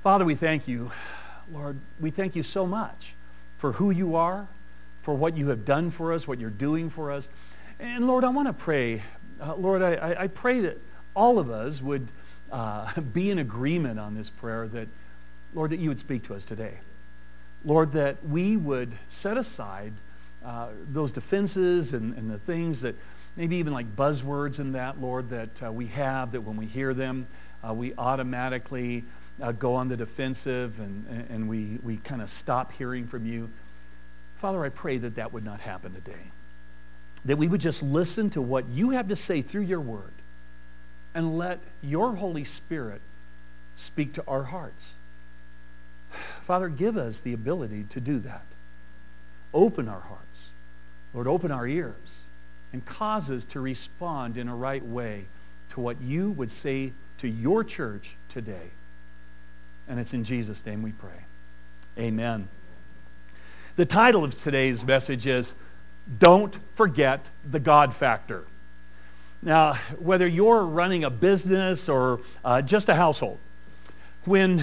Father, we thank you. Lord, we thank you so much for who you are, for what you have done for us, what you're doing for us. And Lord, I want to pray. Lord, I pray that all of us would be in agreement on this prayer that, Lord, that you would speak to us today. Lord, that we would set aside those defenses and the things that maybe even like buzzwords in that, Lord, that we have, that when we hear them, we automatically go on the defensive and we kind of stop hearing from you. Father, I pray that that would not happen today. That we would just listen to what you have to say through your word and let your Holy Spirit speak to our hearts. Father, give us the ability to do that. Open our hearts. Lord, open our ears and cause us to respond in a right way to what you would say to your church today. And it's in Jesus' name we pray. Amen. The title of today's message is, Don't Forget the God Factor. Now, whether you're running a business or just a household, when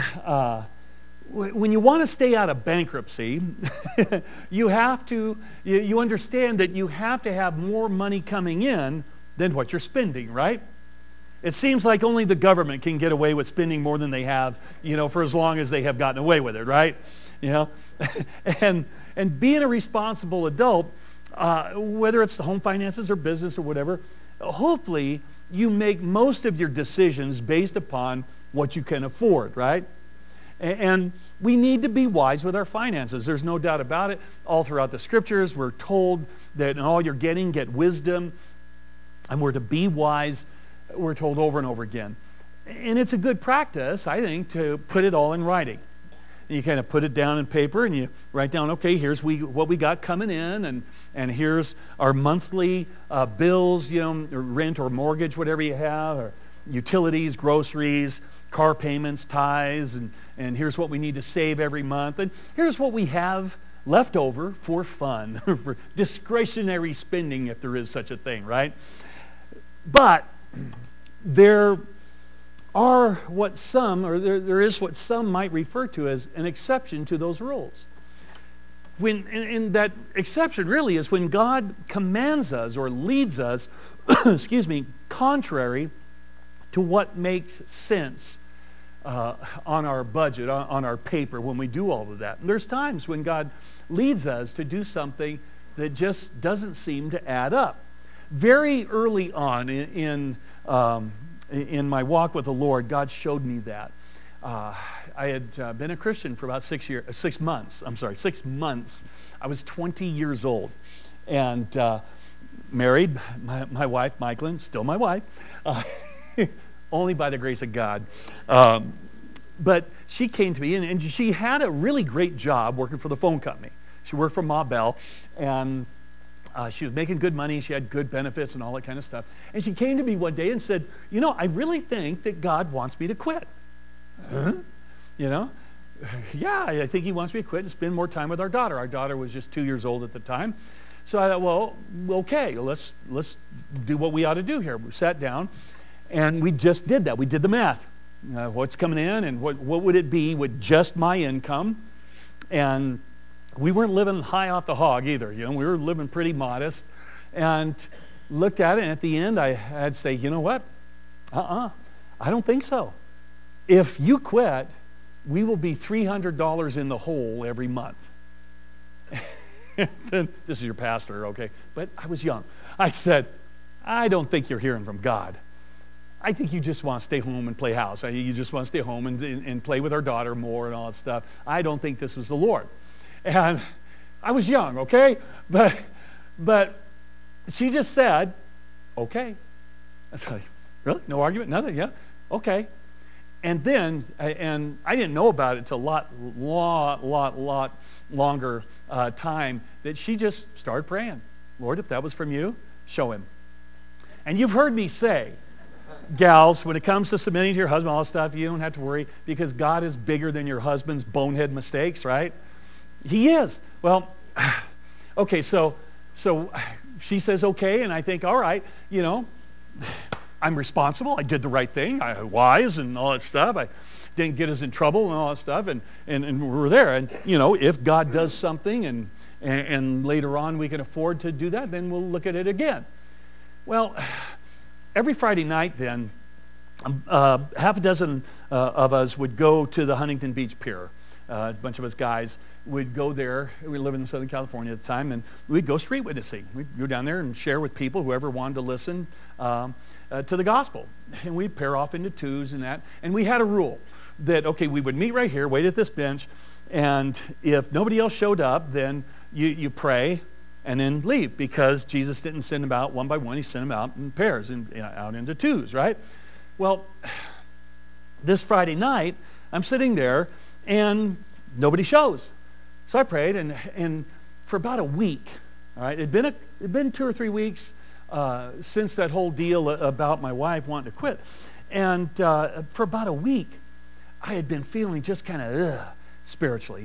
you want to stay out of bankruptcy, you understand that you have to have more money coming in than what you're spending, right? It seems like only the government can get away with spending more than they have, for as long as they have gotten away with it, right? And being a responsible adult, whether it's the home finances or business or whatever, hopefully you make most of your decisions based upon what you can afford, right? And we need to be wise with our finances. There's no doubt about it. All throughout the scriptures, we're told that in all you're getting, get wisdom. And we're to be wise. We're told over and over again. And it's a good practice, I think, to put it all in writing. And you kind of put it down in paper and you write down, okay, here's what we got coming in, and here's our monthly bills, rent or mortgage, whatever you have, or utilities, groceries, car payments, tithes, and here's what we need to save every month, and here's what we have left over for fun, for discretionary spending, if there is such a thing, right? But there is what some might refer to as an exception to those rules. And that exception really is when God commands us or leads us, contrary to what makes sense on our budget, on our paper, when we do all of that. And there's times when God leads us to do something that just doesn't seem to add up. Very early on in my walk with the Lord, God showed me that. I had been a Christian for about 6 months. I was 20 years old and married. My wife, Michaelin, still my wife, only by the grace of God. But she came to me, and she had a really great job working for the phone company. She worked for Ma Bell, and she was making good money. She had good benefits and all that kind of stuff. And she came to me one day and said, I really think that God wants me to quit. Huh? Yeah, I think he wants me to quit and spend more time with our daughter. Our daughter was just 2 years old at the time. So I thought, well, okay, let's do what we ought to do here. We sat down, and we just did that. We did the math. What's coming in, and what would it be with just my income? And we weren't living high off the hog either. We were living pretty modest. And looked at it, and at the end, I had to say, you know what? I don't think so. If you quit, we will be $300 in the hole every month. This is your pastor, okay? But I was young. I said, I don't think you're hearing from God. I think you just want to stay home and play house. You just want to stay home and play with our daughter more and all that stuff. I don't think this was the Lord. And I was young, okay? But she just said, okay. I was like, really? No argument? Nothing? Yeah? Okay. And then, and I didn't know about it until a lot longer time, that she just started praying. Lord, if that was from you, show him. And you've heard me say, gals, when it comes to submitting to your husband, all that stuff, you don't have to worry because God is bigger than your husband's bonehead mistakes, right? He is. Well, okay, so she says okay, and I think, all right, I'm responsible. I did the right thing. I'm wise and all that stuff. didn't get us in trouble and all that stuff, and we were there. And, if God does something and later on we can afford to do that, then we'll look at it again. Well, every Friday night then, half a dozen of us would go to the Huntington Beach Pier. A bunch of us guys would go there. We lived in Southern California at the time, and we'd go street witnessing. We'd go down there and share with people, whoever wanted to listen to the gospel. And we'd pair off into twos and that. And we had a rule that, okay, we would meet right here, wait at this bench, and if nobody else showed up, then you pray and then leave, because Jesus didn't send them out one by one. He sent them out in pairs and out into twos, right? Well, this Friday night, I'm sitting there, and nobody shows. So I prayed, and for about a week, all right, it'd been 2 or 3 weeks since that whole deal about my wife wanting to quit. And for about a week, I had been feeling just kind of spiritually.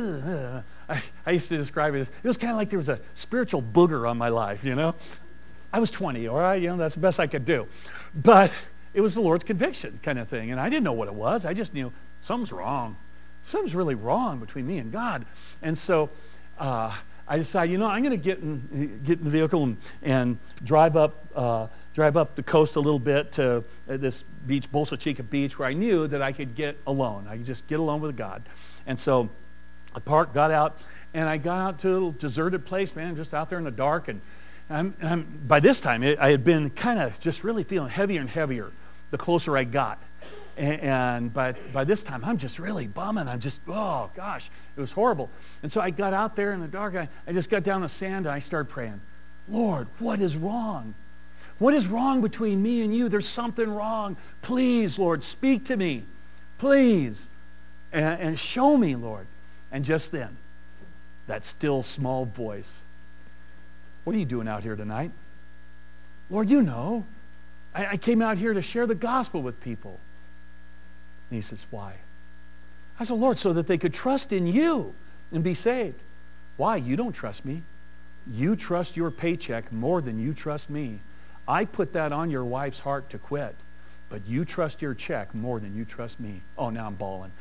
I used to describe it was kind of like there was a spiritual booger on my life, I was 20, all right? That's the best I could do. But it was the Lord's conviction kind of thing, and I didn't know what it was. I just knew something's wrong. Something's really wrong between me and God. And so I decided, I'm going to get in the vehicle and drive up the coast a little bit to this beach, Bolsa Chica Beach, where I knew that I could get alone. I could just get alone with God. And so I parked, got out, and I got out to a little deserted place, man, just out there in the dark. And by this time, I had been kind of just really feeling heavier and heavier the closer I got. And by this time, I'm just really bumming. I'm just, oh, gosh, it was horrible. And so I got out there in the dark. I just got down the sand, and I started praying, Lord, what is wrong? What is wrong between me and you? There's something wrong. Please, Lord, speak to me. Please. And show me, Lord. And just then, that still small voice, what are you doing out here tonight? Lord, you know. I came out here to share the gospel with people. And he says, why? I said, Lord, so that they could trust in you and be saved. Why? You don't trust me. You trust your paycheck more than you trust me. I put that on your wife's heart to quit, but you trust your check more than you trust me. Oh, now I'm bawling.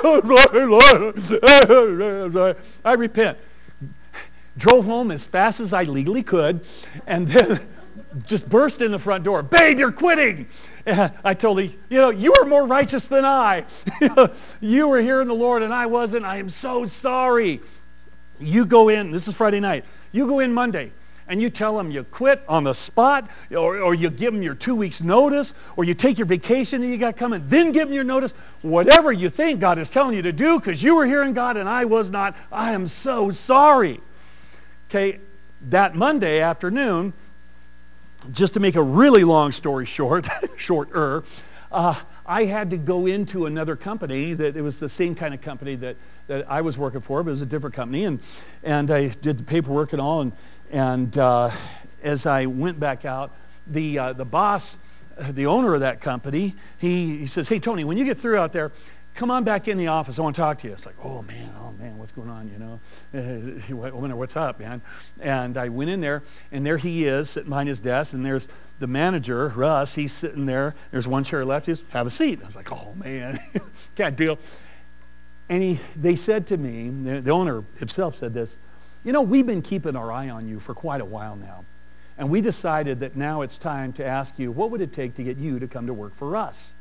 I repent. Drove home as fast as I legally could, and then just burst in the front door. Babe, you're quitting. And I told her, you are more righteous than I. You were hearing the Lord and I wasn't. I am so sorry. You go in, this is Friday night, you go in Monday and you tell them you quit on the spot, or you give them your 2 weeks notice, or you take your vacation that you got coming, then give them your notice. Whatever you think God is telling you to do, because you were hearing God and I was not. I am so sorry. Okay, that Monday afternoon, just to make a really long story shorter, I had to go into another company that it was the same kind of company that I was working for, but it was a different company, and I did the paperwork and all, and as I went back out, the boss, the owner of that company, he says, hey, Tony, when you get through out there, come on back in the office. I want to talk to you. It's like, oh man, what's going on, what's up, man? And I went in there, and there he is sitting behind his desk, and there's the manager, Russ. He's sitting there. There's one chair left. He says, have a seat. I was like, oh man, can't deal. And they said to me, the owner himself said this, we've been keeping our eye on you for quite a while now. And we decided that now it's time to ask you, what would it take to get you to come to work for us?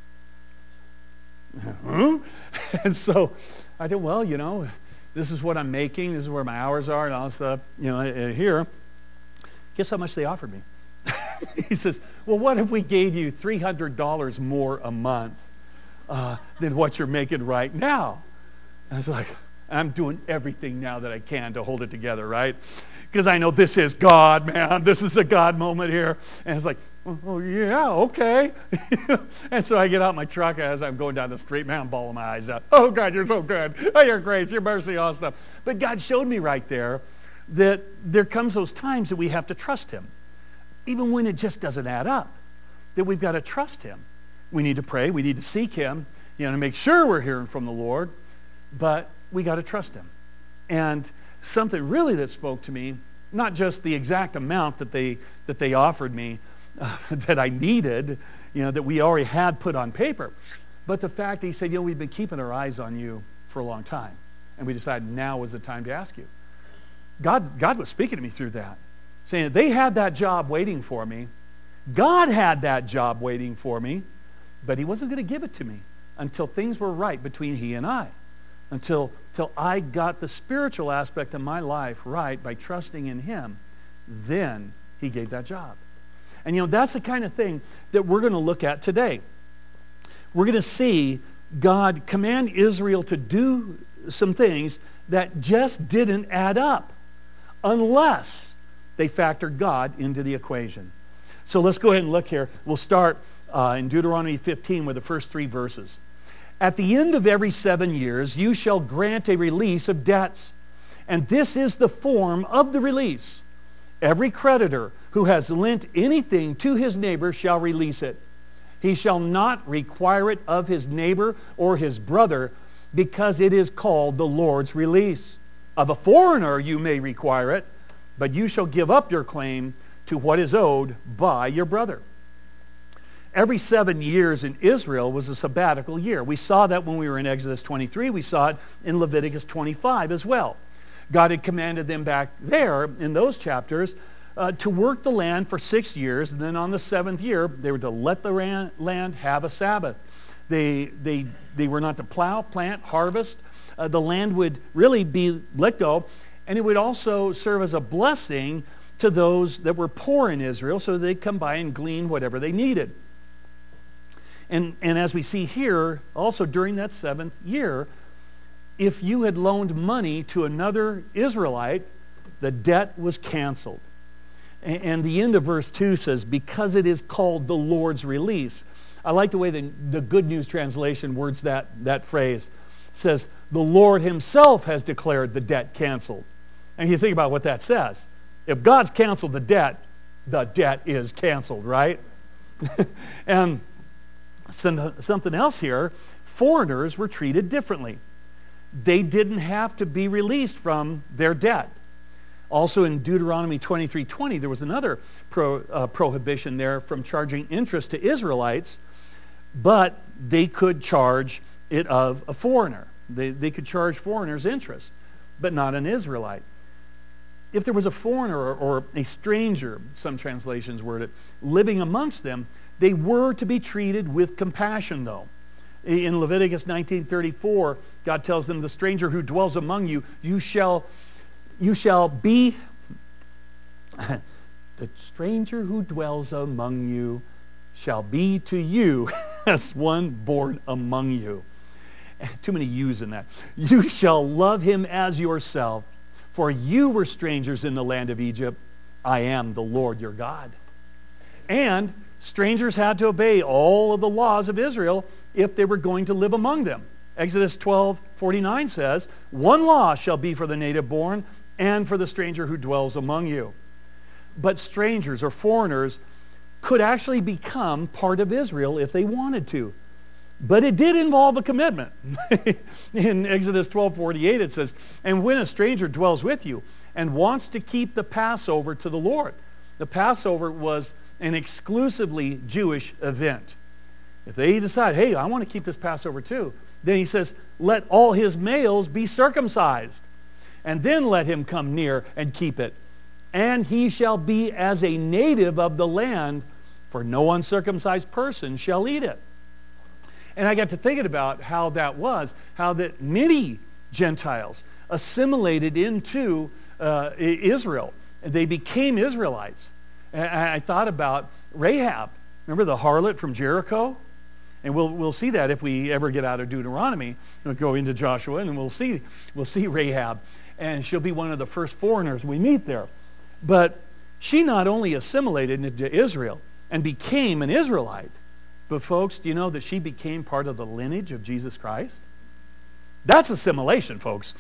And so I did, well, this is what I'm making. This is where my hours are and all that stuff, here. Guess how much they offered me? He says, well, what if we gave you $300 more a month than what you're making right now? And I was like, I'm doing everything now that I can to hold it together, right? Because I know this is God, man. This is a God moment here. And it's like, oh, yeah, okay. And so I get out my truck as I'm going down the street, man, I'm bawling my eyes out. Oh, God, you're so good. Oh, your grace, your mercy, all stuff. But God showed me right there that there comes those times that we have to trust him, even when it just doesn't add up, that we've got to trust him. We need to pray. We need to seek him, to make sure we're hearing from the Lord, but we got to trust him. And something really that spoke to me, not just the exact amount that they offered me, that I needed, that we already had put on paper. but the fact that he said, we've been keeping our eyes on you for a long time, and we decided now was the time to ask you. God was speaking to me through that, saying that they had that job waiting for me. God had that job waiting for me, but he wasn't going to give it to me until things were right between he and I, until I got the spiritual aspect of my life right by trusting in him. Then he gave that job. And that's the kind of thing that we're going to look at today. We're going to see God command Israel to do some things that just didn't add up unless they factored God into the equation. So let's go ahead and look here. We'll start in Deuteronomy 15 with the first 3 verses. At the end of every 7 years, you shall grant a release of debts. And this is the form of the release. Every creditor who has lent anything to his neighbor shall release it. He shall not require it of his neighbor or his brother, because it is called the Lord's release. Of a foreigner you may require it, but you shall give up your claim to what is owed by your brother. Every 7 years in Israel was a sabbatical year. We saw that when we were in Exodus 23. We saw it in Leviticus 25 as well. God had commanded them back there in those chapters to work the land for 6 years, and then on the 7th year they were to let the land have a Sabbath. They were not to plow, plant, harvest. The land would really be let go, and it would also serve as a blessing to those that were poor in Israel, so they'd come by and glean whatever they needed. And as we see here, also during that 7th year, if you had loaned money to another Israelite, the debt was canceled. And the end of verse 2 says, because it is called the Lord's release. I like the way the Good News Translation words that phrase. It says, the Lord himself has declared the debt canceled. And you think about what that says. If God's canceled the debt is canceled, right? And something else here, foreigners were treated differently. They didn't have to be released from their debt. Also in Deuteronomy 23:20, there was another prohibition there from charging interest to Israelites, but they could charge it of a foreigner. They could charge foreigners interest, but not an Israelite. If there was a foreigner or a stranger, some translations word it, living amongst them, they were to be treated with compassion, though. In Leviticus 19:34, God tells them, the stranger who dwells among you, you shall be, the stranger who dwells among you shall be to you as one born among you. Too many yous in that. You shall love him as yourself, for you were strangers in the land of Egypt. I am the Lord your God. And strangers had to obey all of the laws of Israel if they were going to live among them. Exodus 12:49 says, one law shall be for the native born and for the stranger who dwells among you. But strangers or foreigners could actually become part of Israel if they wanted to. But it did involve a commitment. In Exodus 12:48 it says, and when a stranger dwells with you and wants to keep the Passover to the Lord. The Passover was an exclusively Jewish event. If they decide, hey, I want to keep this Passover too, then he says, let all his males be circumcised, and then let him come near and keep it. And he shall be as a native of the land, for no uncircumcised person shall eat it. And I got to thinking about how that was, how that many Gentiles assimilated into Israel. They became Israelites. And I thought about Rahab. Remember the harlot from Jericho? And we'll see that if we ever get out of Deuteronomy. We'll go into Joshua and we'll see Rahab. And she'll be one of the first foreigners we meet there. But she not only assimilated into Israel and became an Israelite, but folks, do you know that she became part of the lineage of Jesus Christ? That's assimilation, folks.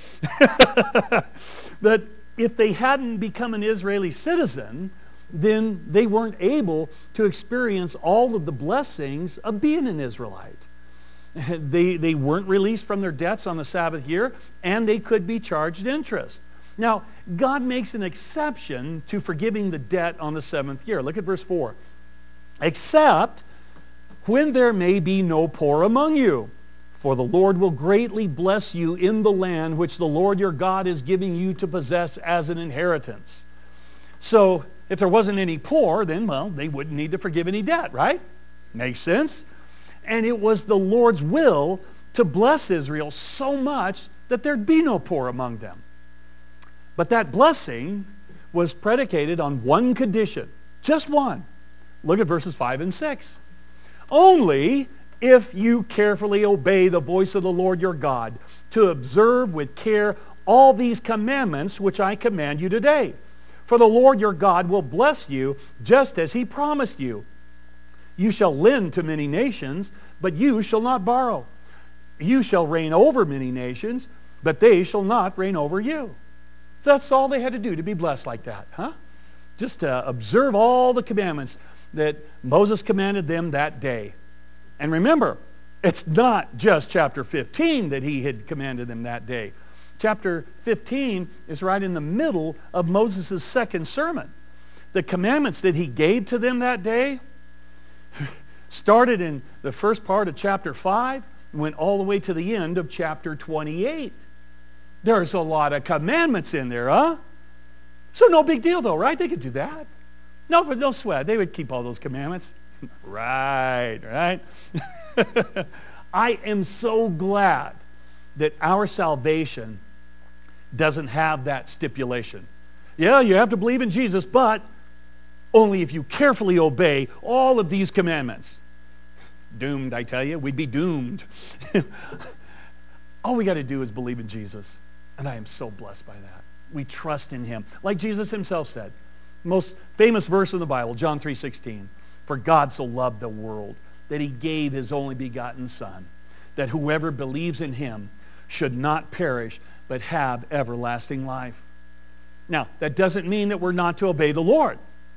But if they hadn't become an Israeli citizen, then they weren't able to experience all of the blessings of being an Israelite. They weren't released from their debts on the Sabbath year, and they could be charged interest. Now, God makes an exception to forgiving the debt on the 7th year. Look at verse 4. Except when there may be no poor among you. For the Lord will greatly bless you in the land which the Lord your God is giving you to possess as an inheritance. So if there wasn't any poor, then, well, they wouldn't need to forgive any debt, right? Makes sense. And it was the Lord's will to bless Israel so much that there'd be no poor among them. But that blessing was predicated on one condition, just one. Look at verses 5 and 6. Only if you carefully obey the voice of the Lord your God, to observe with care all these commandments which I command you today. For the Lord your God will bless you just as he promised you. You shall lend to many nations, but you shall not borrow. You shall reign over many nations, but they shall not reign over you. So that's all they had to do to be blessed like that, huh? Just to observe all the commandments that Moses commanded them that day. And remember, it's not just chapter 15 that he had commanded them that day. Chapter 15 is right in the middle of Moses' second sermon. The commandments that he gave to them that day started in the first part of chapter 5 and went all the way to the end of chapter 28. There's a lot of commandments in there, huh? So no big deal though, right? They could do that. No, but no sweat. They would keep all those commandments. Right. I am so glad that our salvation doesn't have that stipulation. Yeah, you have to believe in Jesus, but only if you carefully obey all of these commandments. Doomed, I tell you. We'd be doomed. All we got to do is believe in Jesus. And I am so blessed by that. We trust in him. Like Jesus himself said. Most famous verse in the Bible, John 3:16. For God so loved the world that he gave his only begotten Son, that whoever believes in him should not perish, but have everlasting life. Now, that doesn't mean that we're not to obey the Lord.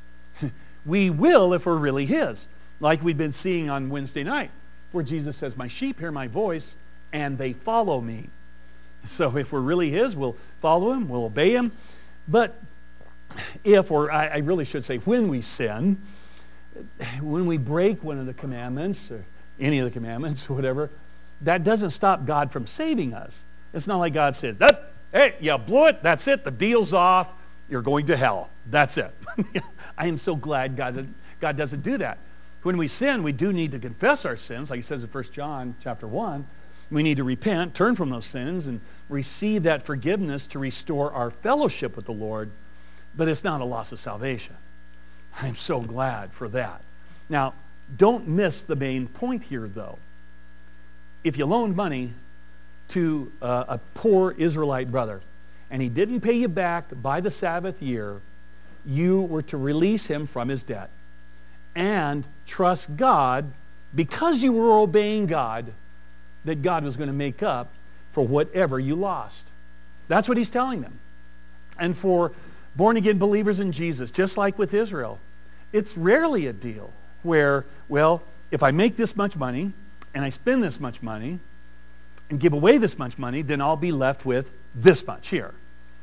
We will if we're really his, like we've been seeing on Wednesday night, where Jesus says, my sheep hear my voice, and they follow me. So if we're really his, we'll follow him, we'll obey him. But if, or I really should say, when we sin, when we break one of the commandments, or any of the commandments, or whatever, that doesn't stop God from saving us. It's not like God says, hey, you blew it, that's it, the deal's off, you're going to hell. That's it. I am so glad God doesn't do that. When we sin, we do need to confess our sins, like he says in 1 John chapter 1. We need to repent, turn from those sins, and receive that forgiveness to restore our fellowship with the Lord. But it's not a loss of salvation. I'm so glad for that. Now, don't miss the main point here, though. If you loaned money to a poor Israelite brother, and he didn't pay you back by the Sabbath year, you were to release him from his debt and trust God, because you were obeying God, that God was going to make up for whatever you lost. That's what he's telling them. And for born-again believers in Jesus, just like with Israel, it's rarely a deal where, well, if I make this much money and I spend this much money and give away this much money, then I'll be left with this much here.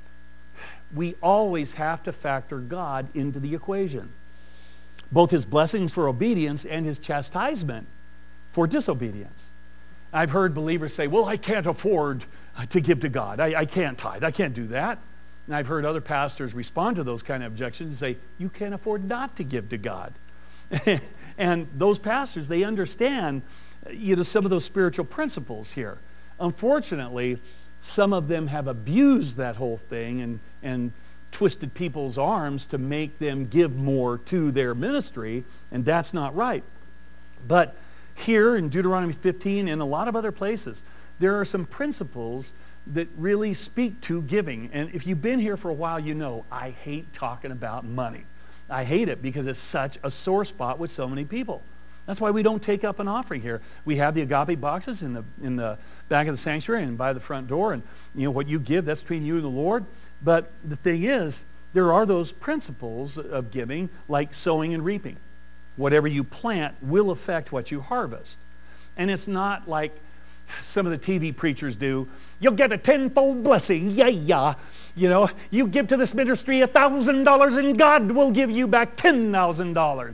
We always have to factor God into the equation. Both his blessings for obedience and his chastisement for disobedience. I've heard believers say, well, I can't afford to give to God. I can't tithe. I can't do that. And I've heard other pastors respond to those kind of objections and say, you can't afford not to give to God. And those pastors, they understand, some of those spiritual principles here. Unfortunately, some of them have abused that whole thing and twisted people's arms to make them give more to their ministry, and that's not right. But here in Deuteronomy 15 and a lot of other places, there are some principles that really speak to giving. And if you've been here for a while, you know I hate talking about money. I hate it because it's such a sore spot with so many people. That's why we don't take up an offering here. We have the agape boxes in the back of the sanctuary and by the front door, and what you give, that's between you and the Lord. But the thing is, there are those principles of giving, like sowing and reaping. Whatever you plant will affect what you harvest. And it's not like some of the TV preachers do. You'll get a tenfold blessing. Yeah. You give to this ministry $1,000 and God will give you back $10,000.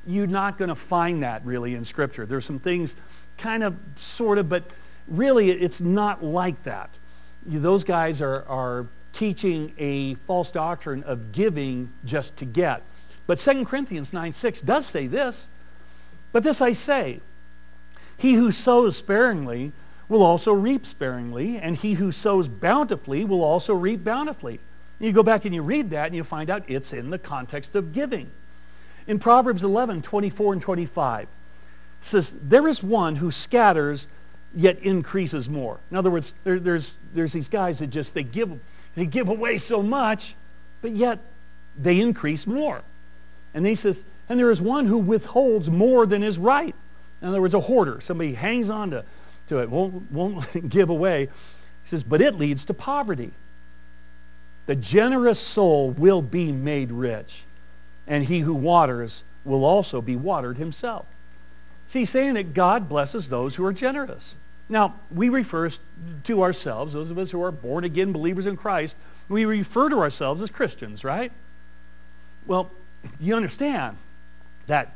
you're not going to find that really in Scripture. There's some things kind of, sort of, but really it's not like that. Those guys are teaching a false doctrine of giving just to get. But 2 Corinthians 9:6 does say this, "But this I say, he who sows sparingly will also reap sparingly, and he who sows bountifully will also reap bountifully." You go back and you read that and you find out it's in the context of giving. In Proverbs 11:24 and 25, it says, "There is one who scatters yet increases more." In other words, there's these guys that just, they give away so much, but yet they increase more. And he says, "And there is one who withholds more than is right." In other words, a hoarder. Somebody hangs on to it, won't give away. He says, "But it leads to poverty. The generous soul will be made rich, and he who waters will also be watered himself." See, he's saying that God blesses those who are generous. Now, we refer to ourselves, those of us who are born-again believers in Christ, we refer to ourselves as Christians, right? Well, you understand that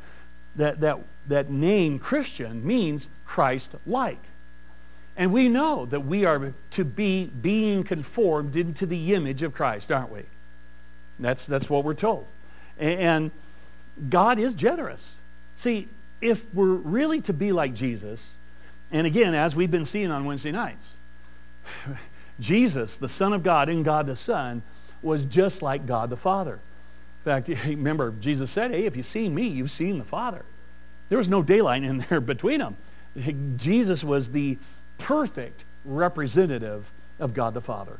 name Christian means Christ-like. And we know that we are to be being conformed into the image of Christ, aren't we? That's what we're told. And God is generous. See, if we're really to be like Jesus, and again, as we've been seeing on Wednesday nights, Jesus, the Son of God and God the Son, was just like God the Father. In fact, remember, Jesus said, "Hey, if you've seen me, you've seen the Father." There was no daylight in there between them. Jesus was the perfect representative of God the Father.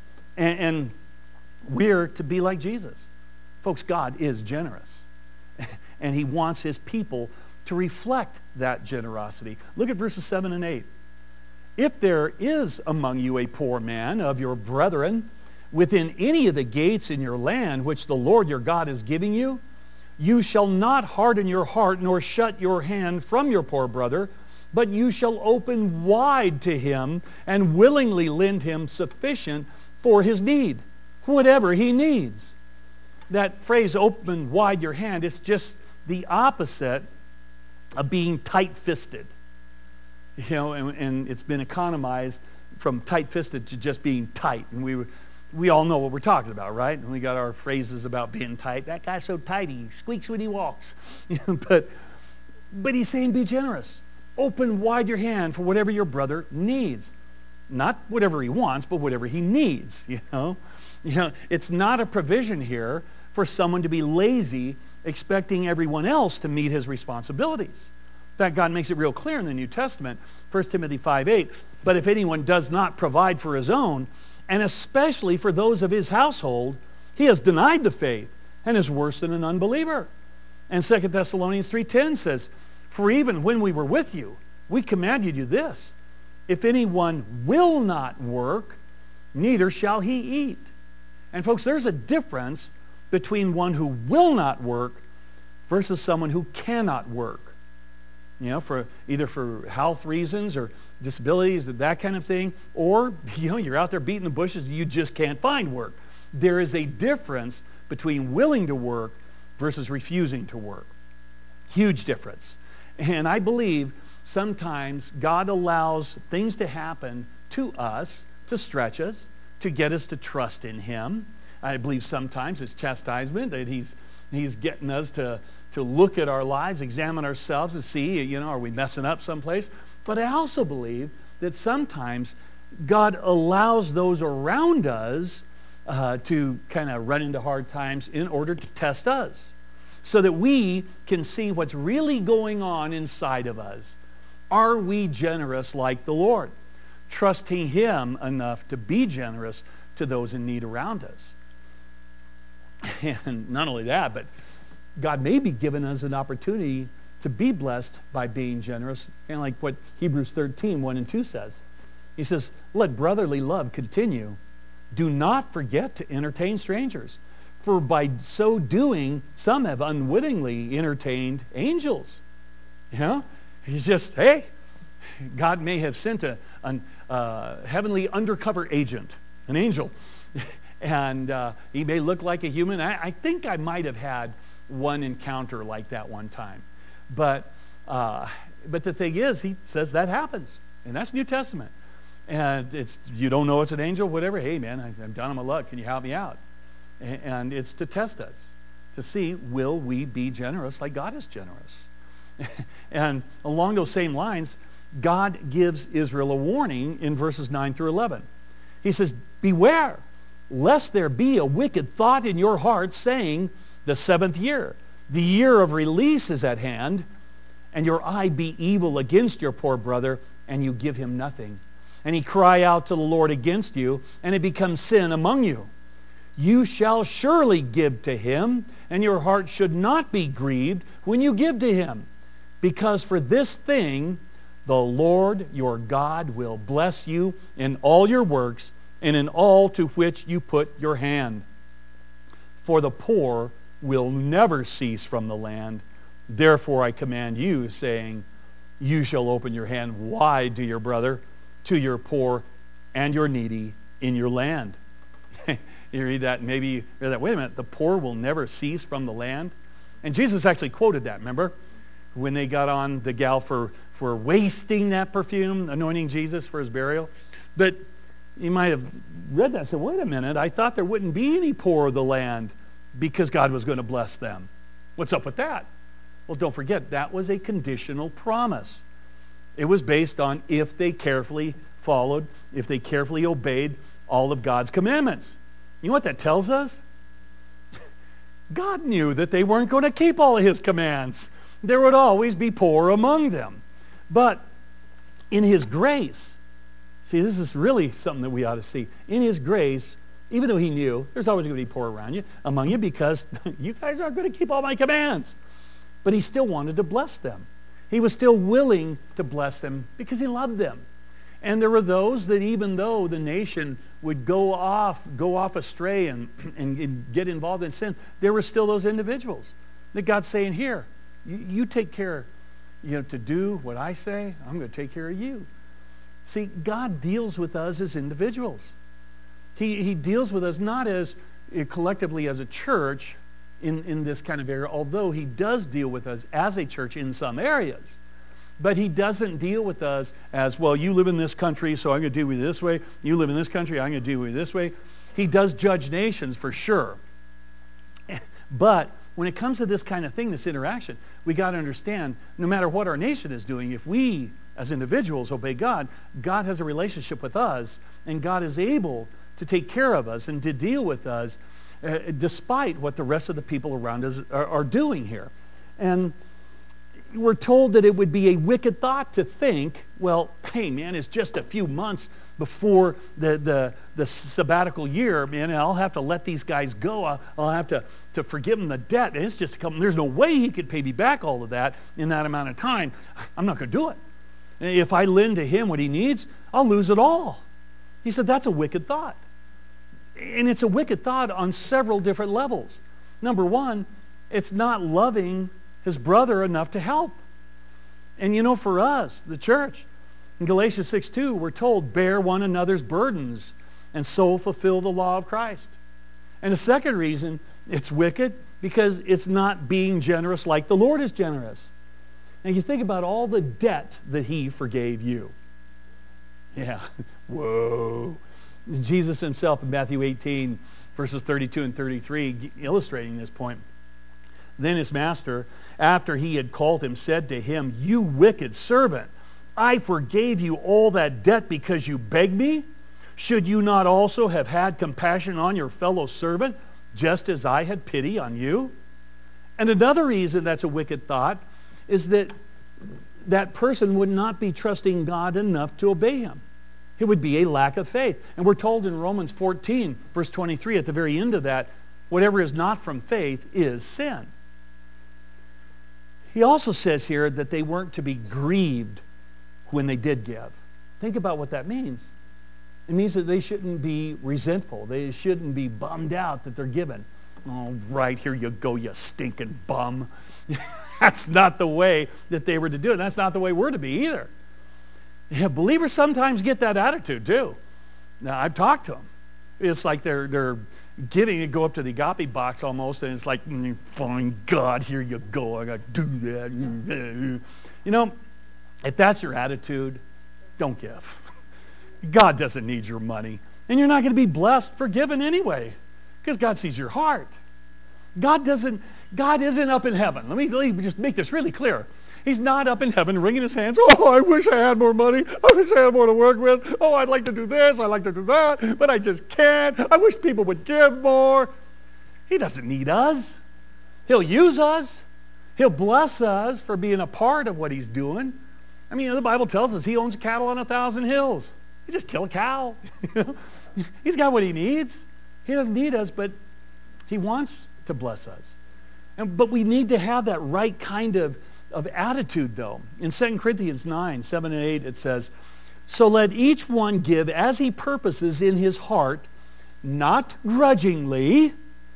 And we're to be like Jesus. Folks, God is generous. And he wants his people to reflect that generosity. Look at verses 7 and 8. "If there is among you a poor man of your brethren within any of the gates in your land which the Lord your God is giving you, you shall not harden your heart nor shut your hand from your poor brother, but you shall open wide to him and willingly lend him sufficient for his need," whatever he needs. That phrase, "open wide your hand," is just the opposite of being tight-fisted. You know, and it's been economized from tight-fisted to just being tight. And we all know what we're talking about, right? And we got our phrases about being tight. "That guy's so tight, he squeaks when he walks." But he's saying be generous. Open wide your hand for whatever your brother needs. Not whatever he wants, but whatever he needs, you know. It's not a provision here for someone to be lazy, expecting everyone else to meet his responsibilities. In fact, God makes it real clear in the New Testament, 1 Timothy 5:8, "But if anyone does not provide for his own, and especially for those of his household, he has denied the faith and is worse than an unbeliever." And 2 Thessalonians 3:10 says, "For even when we were with you, we commanded you this, if anyone will not work, neither shall he eat." And folks, there's a difference between one who will not work versus someone who cannot work. For either for health reasons or disabilities, that kind of thing, or you're out there beating the bushes and you just can't find work. There is a difference between willing to work versus refusing to work. Huge difference. And I believe sometimes God allows things to happen to us, to stretch us, to get us to trust in him. I believe sometimes it's chastisement, that he's getting us to look at our lives, examine ourselves and see, are we messing up someplace? But I also believe that sometimes God allows those around us to kind of run into hard times in order to test us, so that we can see what's really going on inside of us. Are we generous like the Lord? Trusting him enough to be generous to those in need around us. And not only that, but God may be giving us an opportunity to be blessed by being generous, kind of like what Hebrews 13, 1 and 2 says. He says, "Let brotherly love continue. Do not forget to entertain strangers, for by so doing, some have unwittingly entertained angels." He's just, hey, God may have sent a heavenly undercover agent, an angel. And he may look like a human. I think I might have had one encounter like that one time. But the thing is, he says that happens. And that's New Testament. And it's, you don't know it's an angel, whatever. Hey, man, I'm down on my luck. Can you help me out? And it's to test us, to see, will we be generous like God is generous? And along those same lines, God gives Israel a warning in verses 9 through 11. He says, beware, lest there be a wicked thought in your heart, saying, the 7th year, the year of release is at hand, and your eye be evil against your poor brother, and you give him nothing. And he cry out to the Lord against you, and it becomes sin among you. You shall surely give to him, and your heart should not be grieved when you give to him. Because for this thing, the Lord your God will bless you in all your works, and in all to which you put your hand. For the poor will never cease from the land. Therefore I command you, saying, you shall open your hand wide to your brother, to your poor and your needy in your land. You read that, and maybe you read that, wait a minute, the poor will never cease from the land? And Jesus actually quoted that, remember? When they got on the gal for wasting that perfume, anointing Jesus for his burial. But you might have read that and said, wait a minute, I thought there wouldn't be any poor of the land because God was going to bless them. What's up with that? Well, don't forget, that was a conditional promise. It was based on if they carefully followed, if they carefully obeyed all of God's commandments. You know what that tells us? God knew that they weren't going to keep all of his commands. There would always be poor among them. But in his grace, see, this is really something that we ought to see. In his grace, even though he knew there's always going to be poor around you, among you, because you guys aren't going to keep all my commands. But he still wanted to bless them. He was still willing to bless them because he loved them. And there were those that even though the nation would go off astray and get involved in sin, there were still those individuals that God's saying, here, you take care, to do what I say, I'm going to take care of you. See, God deals with us as individuals. He deals with us not as collectively as a church in this kind of area, although he does deal with us as a church in some areas. But he doesn't deal with us as, well, you live in this country, so I'm going to deal with you this way. You live in this country, I'm going to deal with you this way. He does judge nations for sure. But when it comes to this kind of thing, this interaction, we got to understand, no matter what our nation is doing, if we as individuals obey God, God has a relationship with us, and God is able to take care of us and to deal with us despite what the rest of the people around us are doing here. And we're told that it would be a wicked thought to think, well, hey, man, it's just a few months before the sabbatical year, man, and I'll have to let these guys go. I'll have to forgive them the debt. And it's just a couple, there's no way he could pay me back all of that in that amount of time. I'm not going to do it. If I lend to him what he needs, I'll lose it all. He said, that's a wicked thought. And it's a wicked thought on several different levels. Number one, it's not loving his brother enough to help. And for us, the church, in Galatians 6:2, we're told, bear one another's burdens and so fulfill the law of Christ. And the second reason it's wicked, because it's not being generous like the Lord is generous. And you think about all the debt that he forgave you. Yeah, whoa. Jesus himself in Matthew 18, verses 32 and 33, illustrating this point. Then his master, after he had called him, said to him, you wicked servant, I forgave you all that debt because you begged me. Should you not also have had compassion on your fellow servant, just as I had pity on you? And another reason that's a wicked thought is that that person would not be trusting God enough to obey him. It would be a lack of faith. And we're told in Romans 14, verse 23, at the very end of that, whatever is not from faith is sin. He also says here that they weren't to be grieved when they did give. Think about what that means. It means that they shouldn't be resentful. They shouldn't be bummed out that they're given. Oh, right, here you go, you stinking bum. That's not the way that they were to do it. That's not the way we're to be either. Yeah, believers sometimes get that attitude too. Now, I've talked to them. It's like they're giving, you go up to the agape box almost, and it's like, fine, God, here you go. I got to do that. You know, if that's your attitude, don't give. God doesn't need your money. And you're not going to be blessed for giving anyway, because God sees your heart. God isn't up in heaven. Let me just make this really clear. He's not up in heaven wringing his hands. Oh, I wish I had more money. I wish I had more to work with. Oh, I'd like to do this. I'd like to do that. But I just can't. I wish people would give more. He doesn't need us. He'll use us. He'll bless us for being a part of what he's doing. I mean, the Bible tells us he owns cattle on 1,000 hills. You just kill a cow. He's got what he needs. He doesn't need us, but he wants to bless us. But we need to have that right kind of attitude, though. In 2 Corinthians 9, 7 and 8, it says, "So let each one give as he purposes in his heart, not grudgingly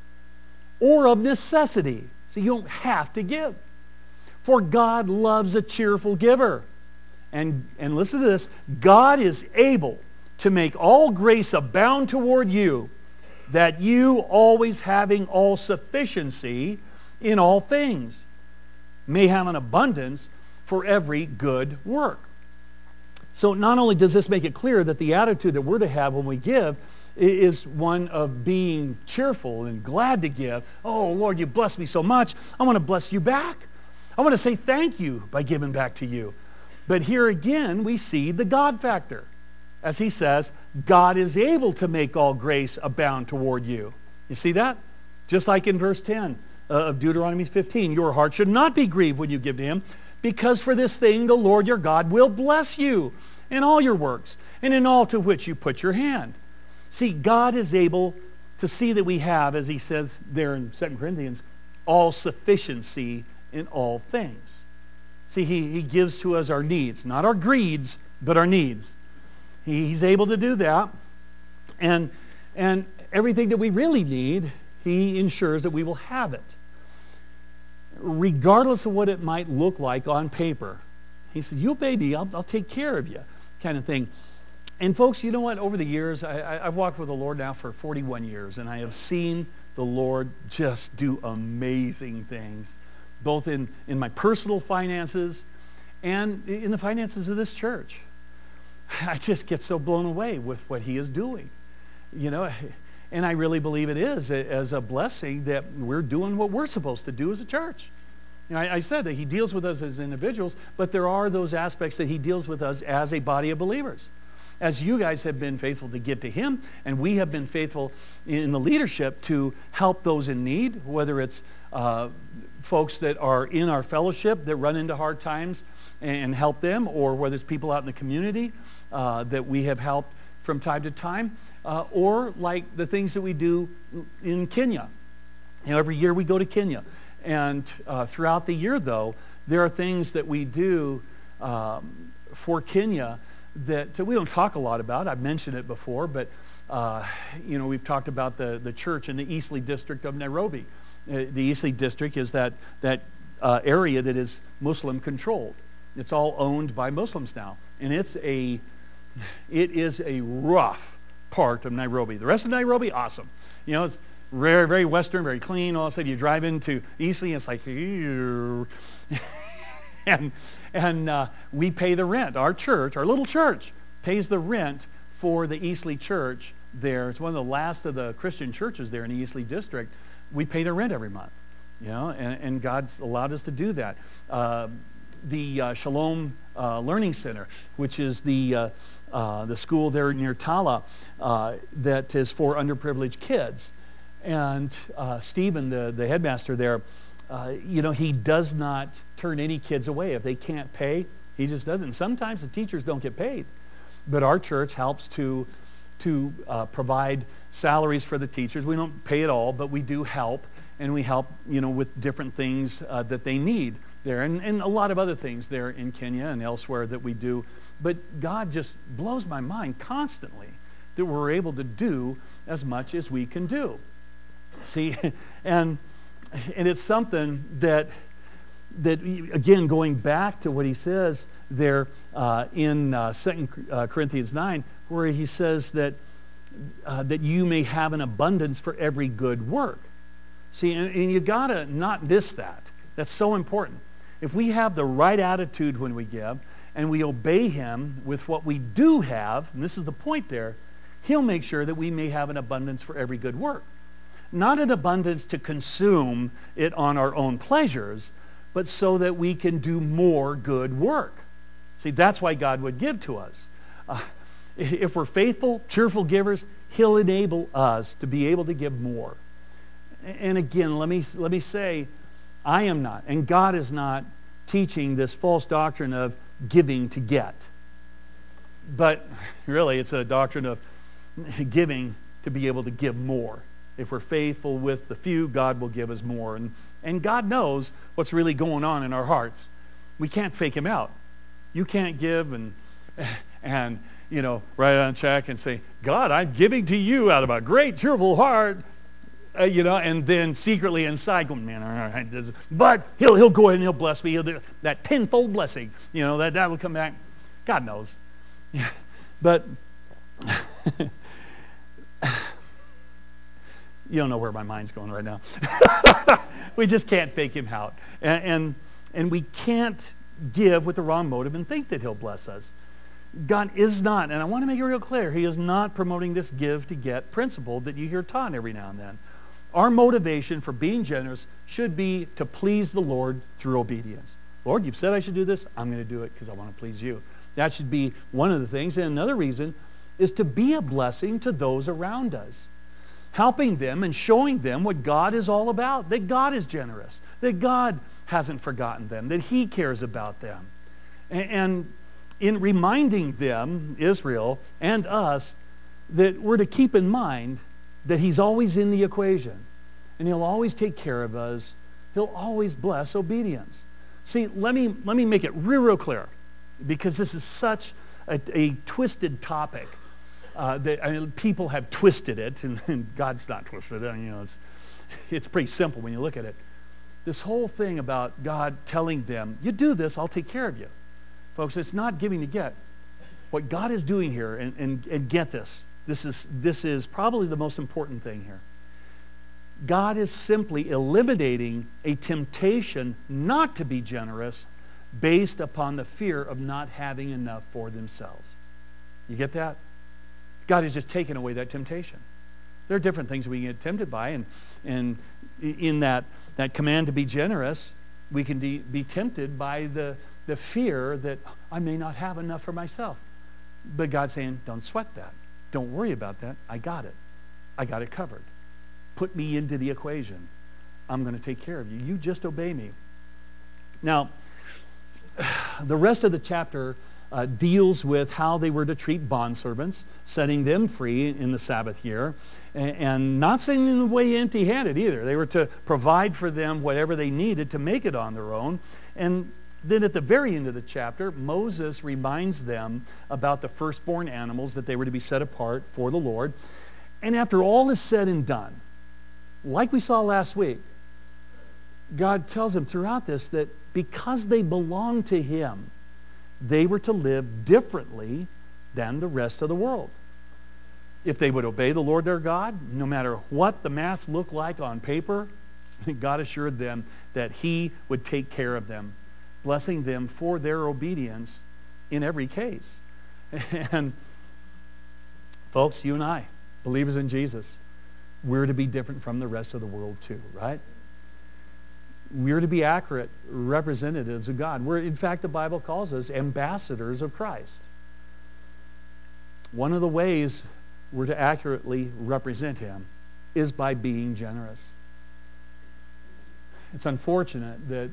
or of necessity." So you don't have to give. "For God loves a cheerful giver." And listen to this. "God is able to make all grace abound toward you, that you, always having all sufficiency in all things, may have an abundance for every good work." So not only does this make it clear that the attitude that we're to have when we give is one of being cheerful and glad to give. Oh, Lord, you blessed me so much. I want to bless you back. I want to say thank you by giving back to you. But here again, we see the God factor. As he says, God is able to make all grace abound toward you. You see that? Just like in verse 10 of Deuteronomy 15, "Your heart should not be grieved when you give to him, because for this thing the Lord your God will bless you in all your works and in all to which you put your hand." See, God is able to see that we have, as he says there in 2 Corinthians, all sufficiency in all things. See, he gives to us our needs, not our greeds, but our needs. He's able to do that. And everything that we really need, he ensures that we will have it, regardless of what it might look like on paper. He said, "You obey me, I'll take care of you," kind of thing. And folks, you know what? Over the years, I've walked with the Lord now for 41 years, and I have seen the Lord just do amazing things, both in my personal finances and in the finances of this church. I just get so blown away with what he is doing, and I really believe it is as a blessing that we're doing what we're supposed to do as a church. I said that he deals with us as individuals, but there are those aspects that he deals with us as a body of believers. As you guys have been faithful to give to him, and we have been faithful in the leadership to help those in need, whether it's folks that are in our fellowship that run into hard times and help them, or whether it's people out in the community that we have helped from time to time, or like the things that we do in Kenya. Every year we go to Kenya. And throughout the year, though, there are things that we do for Kenya that we don't talk a lot about. I've mentioned it before, but we've talked about the church in the Eastleigh district of Nairobi. The Eastleigh district is that area that is Muslim controlled. It's all owned by Muslims now, and it is a rough part of Nairobi. The rest of Nairobi, awesome. It's very, very Western, very clean. All of a sudden, you drive into Eastleigh, and it's like, ew. and we pay the rent. Our church, our little church, pays the rent for the Eastleigh church there. It's one of the last of the Christian churches there in the Eastleigh district. We pay the rent every month, and God's allowed us to do that. The Shalom Learning Center, which is the school there near Tala that is for underprivileged kids. And Stephen, the headmaster there, he does not turn any kids away. If they can't pay, he just doesn't. Sometimes the teachers don't get paid. But our church helps to provide salaries for the teachers. We don't pay it all, but we do help. And we help, with different things that they need there. And a lot of other things there in Kenya and elsewhere that we do. But God just blows my mind constantly that we're able to do as much as we can do. See, and it's something that again, going back to what he says there in 2 Corinthians 9, where he says that that you may have an abundance for every good work. See, and you got to not miss that. That's so important. If we have the right attitude when we give, and we obey Him with what we do have, and this is the point there, He'll make sure that we may have an abundance for every good work. Not an abundance to consume it on our own pleasures, but so that we can do more good work. See, that's why God would give to us. If we're faithful, cheerful givers, He'll enable us to be able to give more. And again, let me say, I am not, and God is not teaching this false doctrine of giving to get. But really, it's a doctrine of giving to be able to give more. If we're faithful with the few, God will give us more. And God knows what's really going on in our hearts. We can't fake Him out. You can't give and write on a check and say, God, I'm giving to you out of a great cheerful heart. And then secretly inside going, man, all right, but he'll go ahead and He'll bless me. He'll do that tenfold blessing. That will come back. God knows. But you don't know where my mind's going right now. We just can't fake Him out. And we can't give with the wrong motive and think that He'll bless us. God is not, and I want to make it real clear, He is not promoting this give to get principle that you hear taught every now and then. Our motivation for being generous should be to please the Lord through obedience. Lord, you've said I should do this. I'm going to do it because I want to please you. That should be one of the things. And another reason is to be a blessing to those around us. Helping them and showing them what God is all about. That God is generous. That God hasn't forgotten them. That He cares about them. And in reminding them, Israel and us, that we're to keep in mind that He's always in the equation. And He'll always take care of us. He'll always bless obedience. See, let me make it real clear, because this is such a twisted topic that people have twisted it, and God's not twisted it. It's pretty simple when you look at it. This whole thing about God telling them, you do this, I'll take care of you. Folks, it's not giving to get. What God is doing here, and get this, this is probably the most important thing here. God is simply eliminating a temptation not to be generous based upon the fear of not having enough for themselves. You get that? God has just taken away that temptation. There are different things we can get tempted by, and in that command to be generous, we can be tempted by the fear that I may not have enough for myself. But God's saying, don't sweat that. Don't worry about that. I got it. I got it covered. Put me into the equation. I'm going to take care of you. You just obey me. Now, the rest of the chapter deals with how they were to treat bondservants, setting them free in the Sabbath year, and not sending them away empty-handed either. They were to provide for them whatever they needed to make it on their own. And then at the very end of the chapter, Moses reminds them about the firstborn animals that they were to be set apart for the Lord. And after all is said and done, like we saw last week, God tells them throughout this that because they belong to Him, they were to live differently than the rest of the world. If they would obey the Lord their God, no matter what the math looked like on paper, God assured them that He would take care of them, blessing them for their obedience in every case. And folks, you and I, believers in Jesus, we're to be different from the rest of the world too, right? We're to be accurate representatives of God. In fact, the Bible calls us ambassadors of Christ. One of the ways we're to accurately represent Him is by being generous. It's unfortunate that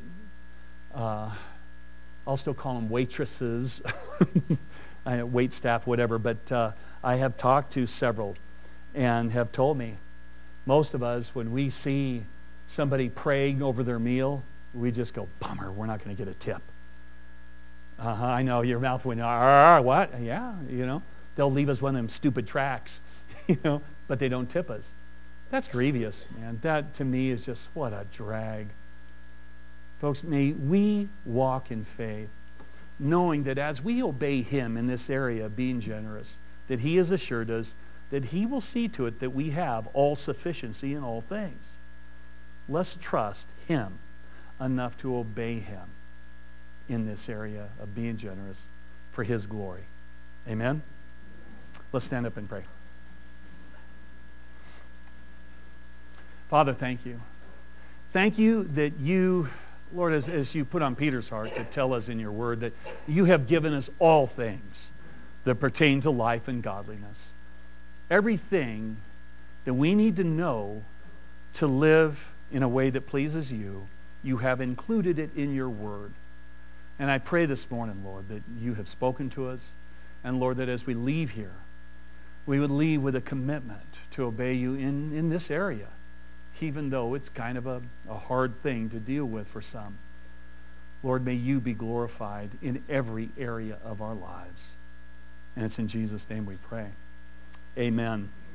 I'll still call them waitresses, wait staff, whatever, but I have talked to several and have told me, most of us, when we see somebody praying over their meal, we just go, bummer, we're not going to get a tip. I know, your mouth went, what? Yeah, they'll leave us one of them stupid tracts, but they don't tip us. That's grievous, man. That, to me, is just, what a drag. Folks, may we walk in faith, knowing that as we obey Him in this area of being generous, that He has assured us that he will see to it that we have all sufficiency in all things. Let's trust him enough to obey him in this area of being generous for his glory. Amen? Let's stand up and pray. Father, thank you. Thank you that you, Lord, as you put on Peter's heart to tell us in your word that you have given us all things that pertain to life and godliness. Everything that we need to know to live in a way that pleases you, you have included it in your word. And I pray this morning, Lord, that you have spoken to us. And Lord, that as we leave here, we would leave with a commitment to obey you in this area, even though it's kind of a hard thing to deal with for some. Lord, may you be glorified in every area of our lives. And it's in Jesus' name we pray. Amen.